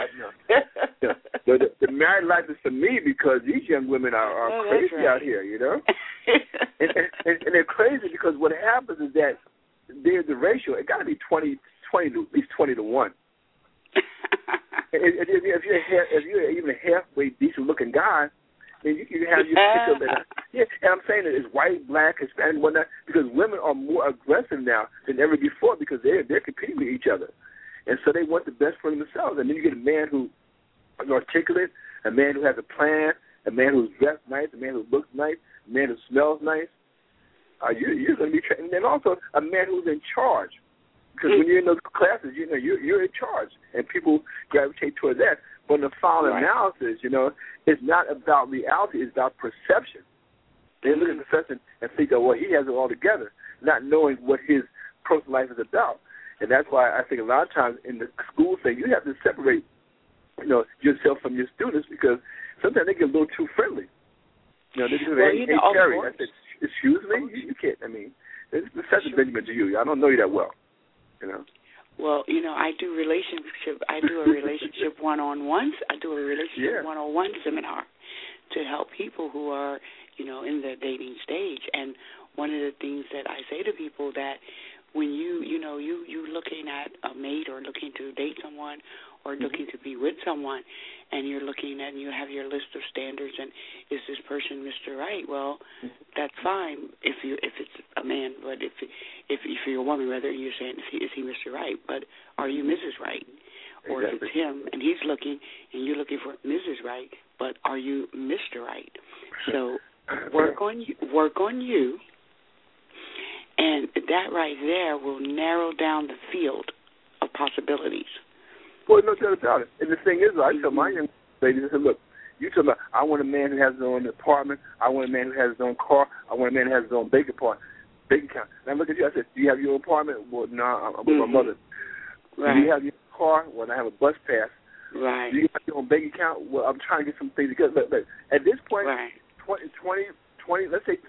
no. The married life is for me because these young women are crazy out here, you know. and they're crazy because what happens is that there's the ratio. It got to be 20 to, at least 20 to 1. If you're even a halfway decent-looking guy, then you can have your particular. Yeah, and I'm saying that it's white, black, Hispanic, whatnot, because women are more aggressive now than ever before because they're competing with each other, and so they want the best for themselves. And then you get a man who is articulate, a man who has a plan, a man who's dressed nice, a man who looks nice, a man who smells nice. You're going to be, and then also a man who's in charge. Because when you're in those classes, you know, you're in charge, and people gravitate towards that. But in the final analysis, you know, it's not about reality, it's about perception. They look at the perception and think, oh, well, he has it all together, not knowing what his personal life is about. And that's why I think a lot of times in the school thing, you have to separate, you know, yourself from your students because sometimes they get a little too friendly. You know, they say, hey, Terry, I said, excuse me? You can't, I mean, it's such a Benjamin to you. I don't know you that well. You know? Well, you know, I do a relationship one-on-ones. I do a relationship one-on-one seminar to help people who are, you know, in the dating stage. And one of the things that I say to people that when you're looking at a mate or looking to date someone or looking to be with someone, and you're looking at and you have your list of standards and is this person Mr. Right? Well, that's fine if it's a man, but if you're a woman, rather, you're saying is he Mr. Right? But are you Mrs. Right? Or if it's him and he's looking and you're looking for Mrs. Right, but are you Mr. Right? So work on you, and that right there will narrow down the field of possibilities. Well, no doubt about it. And the thing is, I tell my young ladies, I said, look, you talk about, I want a man who has his own apartment. I want a man who has his own car. I want a man who has his own bank account. And I look at you, I said, do you have your own apartment? Well, no, I'm with my mother. Right. Do you have your car? Well, I have a bus pass. Right. Do you have your own bank account? Well, I'm trying to get some things together. But at this point, 20, let's say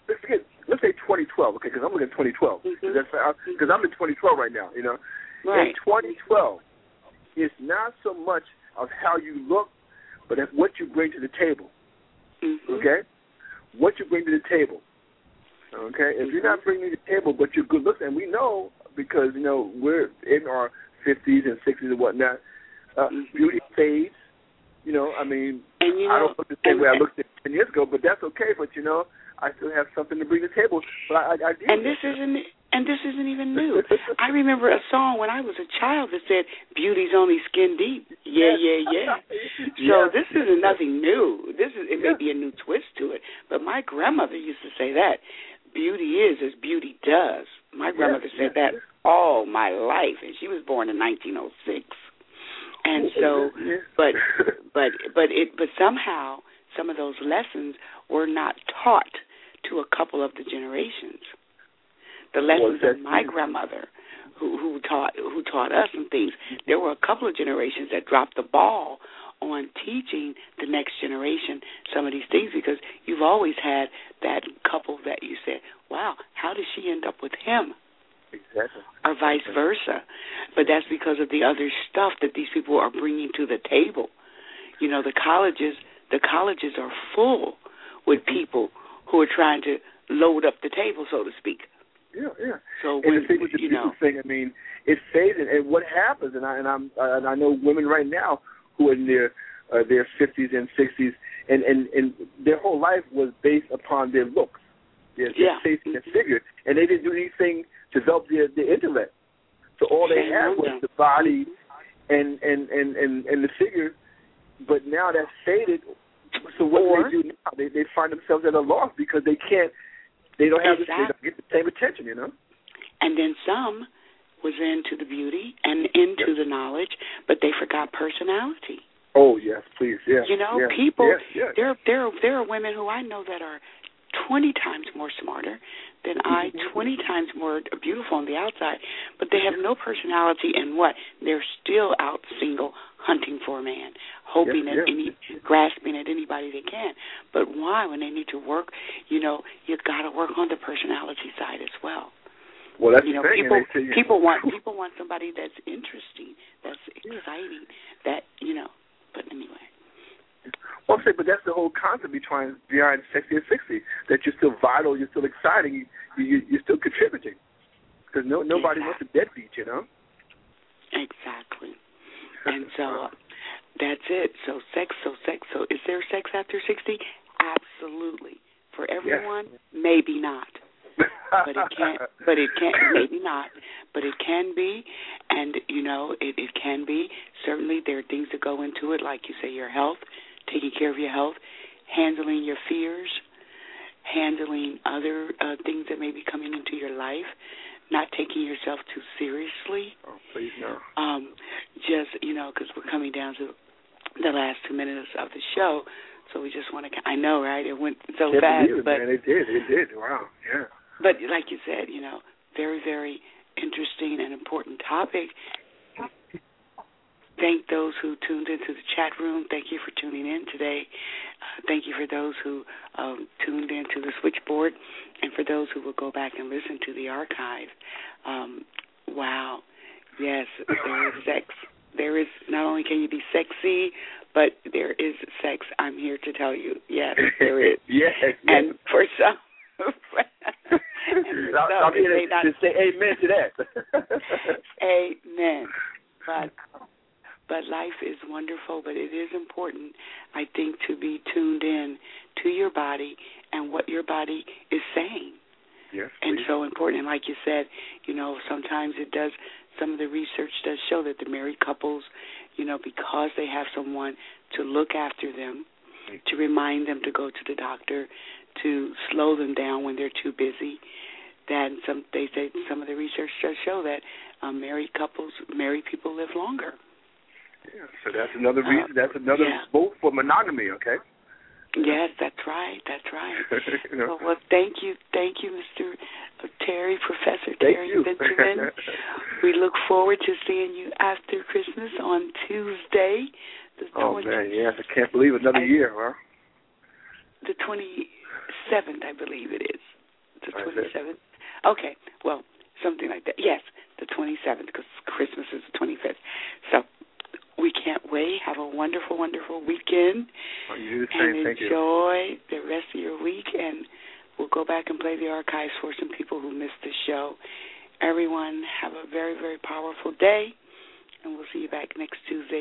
2012, okay, because I'm looking at 2012. Because I'm in 2012 right now, you know. Right. In 2012, it's not so much of how you look, but what you bring to the table, okay? What you bring to the table, okay? If you're not bringing to the table, but you're good looking, and we know because, you know, we're in our 50s and 60s and whatnot, beauty fades, You know, I mean, and, you know, I don't look the same way I looked 10 years ago, but that's okay. But, you know, I still have something to bring to the table. But I do. And this isn't even new. I remember a song when I was a child that said, "Beauty's only skin deep." Yeah, yeah, yeah. So this isn't nothing new. It may be a new twist to it, but my grandmother used to say that. Beauty is as beauty does. My grandmother said that all my life, and she was born in 1906. And so, but somehow some of those lessons were not taught to a couple of the generations. The lessons of my grandmother, who taught us some things. There were a couple of generations that dropped the ball on teaching the next generation some of these things, because you've always had that couple that you said, wow, how did she end up with him? Exactly. Or vice versa. But that's because of the other stuff that these people are bringing to the table. You know, the colleges are full with people who are trying to load up the table, so to speak. Yeah, yeah. So and the thing with the beauty thing, I mean, it's faded. And what happens, and I know women right now who are in their 50s and 60s, and their whole life was based upon their looks, their face and their figure, and they didn't do anything to develop their intellect. So all they had was the body and the figure, but now that's faded. So what do they do now? They find themselves at a loss because they don't have they don't get the same attention, you know. And then some was into the beauty and into the knowledge, but they forgot personality. Oh yes, please, yes. You know, people. Yes. There are women who I know that are 20 times more smarter than I, 20 times more beautiful on the outside, but they have no personality, and what? They're still out single, hunting for a man, hoping grasping at anybody they can. But why? When they need to work, you know, you've got to work on the personality side as well. Well, that's you know, the thing. people want somebody that's interesting, that's exciting, that, you know. But anyway. Well, I'm saying, but that's the whole concept behind Sexy at 60, that you're still vital, you're still exciting, you're still contributing. Because nobody wants a deadbeat, you know? Exactly. And so that's it. So is there sex after 60? Absolutely. For everyone, maybe not. But it can't, maybe not, but it can be, and, you know, it can be. Certainly there are things that go into it, like you say, your health, taking care of your health, handling your fears, handling other things that may be coming into your life, not taking yourself too seriously. Oh, please, no. Just, you know, because we're coming down to the last 2 minutes of the show, so we just want to, I know, right? It went so fast. But man, it did. Wow, yeah. But like you said, you know, very, very interesting and important topic. Thank those who tuned into the chat room. Thank you for tuning in today. Thank you for those who tuned into the switchboard, and for those who will go back and listen to the archive. Wow. Yes, there is sex. There is, not only can you be sexy, but there is sex. I'm here to tell you. Yes, there is. Yes. And for some... I'm here to say amen to that. Amen. But life is wonderful, but it is important, I think, to be tuned in to your body and what your body is saying. Yes, and so important. And like you said, you know, sometimes some of the research does show that the married couples, you know, because they have someone to look after them, to remind them to go to the doctor, to slow them down when they're too busy, that they say some of the research does show that married people live longer. Yeah, so that's another reason. That's another vote for monogamy. Okay. Yes, that's right. You know. Well, thank you, Mr. Terry, Professor Terry Benjamin. We look forward to seeing you after Christmas on Tuesday. Man, yes, I can't believe another year, huh? The 27th, I believe it is. The 27th. Okay, well, something like that. Yes, the 27th, because Christmas is the 25th. So we can't wait. Have a wonderful, wonderful weekend. You do the same. And enjoy the rest of your week. And we'll go back and play the archives for some people who missed the show. Everyone, have a very, very powerful day. And we'll see you back next Tuesday,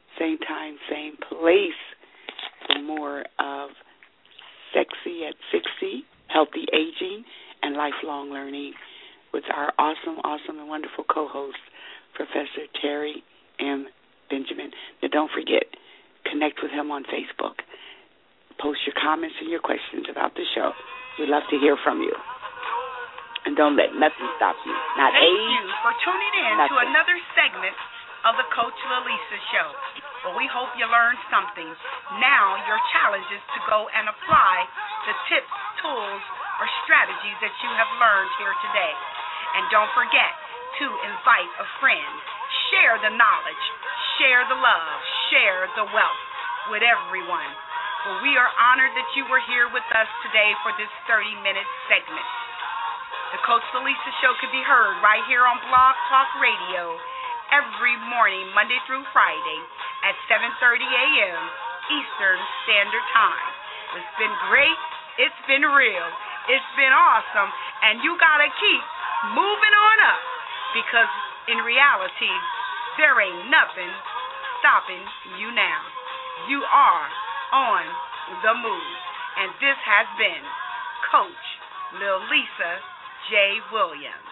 same time, same place for more of Sexy at 60, Healthy Aging, and Lifelong Learning with our awesome, and wonderful co-host, Professor Terry M. Benjamin. Now, don't forget, connect with him on Facebook. Post your comments and your questions about the show. We'd love to hear from you. And don't let nothing stop you. Not Thank age, you for tuning in nothing. to another segment of the Coach Lalisa Show. Well, we hope you learned something. Now your challenge is to go and apply the tips, tools, or strategies that you have learned here today. And don't forget to invite a friend. Share the knowledge, share the love, share the wealth with everyone. Well, we are honored that you were here with us today for this 30-minute segment. The Coach Lalisa Show can be heard right here on Blog Talk Radio every morning, Monday through Friday at 7:30 a.m. Eastern Standard Time. It's been great. It's been real. It's been awesome. And you got to keep moving on up because in reality, there ain't nothing stopping you now. You are on the move. And this has been Coach Lalisa J. Williams.